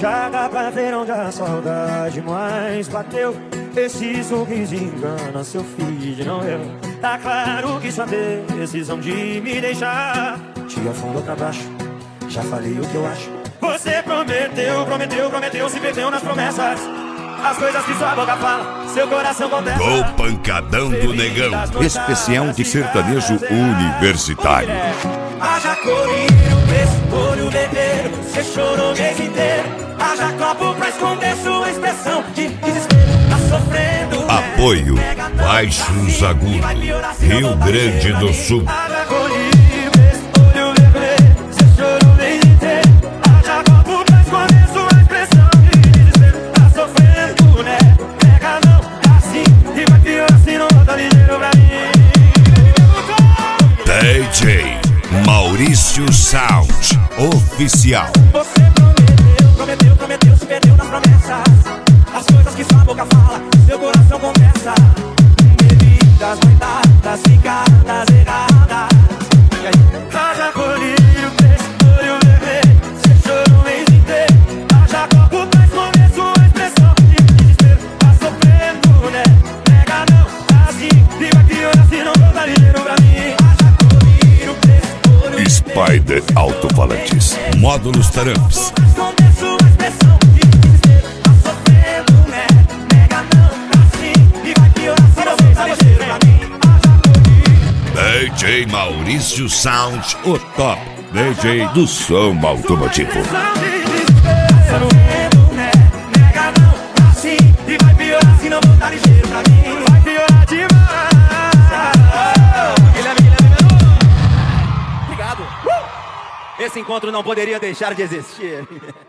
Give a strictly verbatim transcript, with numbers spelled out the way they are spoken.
Já dá pra ver onde a saudade mais bateu. Esse sorriso engana seu feed, não eu. Tá claro que sua decisão de me deixar te afundou pra baixo. Já falei o que eu acho. Você prometeu, prometeu, prometeu, se perdeu nas promessas. As coisas que sua boca fala, seu coração contesta. O pancadão do negão. Especial de sertanejo universitário. Haja colírio, esse olho vermelho, você chorou o mês inteiro. Haja copo pra esconder sua expressão de desespero. Tá sofrendo, né? Apoio Baixos Agudos, Rio Grande do Sul. Haja colírio, esse olho vermelho, você chorou o mês inteiro. Haja copo pra esconder sua expressão de desespero. Tá sofrendo, né? Pega não, assim, e vai piorar se não volta ligeiro pra mim. D J Maurício Sound Oficial. Você prometeu, prometeu, prometeu, se perdeu nas promessas. As coisas que sua boca fala, seu coração confessa. Bebidas, noitadas, cicadas erradas. Haja colírio, peixe, olho vermelho, você chorou o mês inteiro. Haja copo pra esconder sua expressão de desespero. Tá sofrendo, né? Pega não, assim, e vai piorar se não voltar ligeiro pra mim. Haja colírio, peixe, olho Spider Alto-Falantes. Módulos Taramps. D J Maurício Sound, o top D J do som automotivo. Obrigado. Esse encontro não poderia deixar de existir.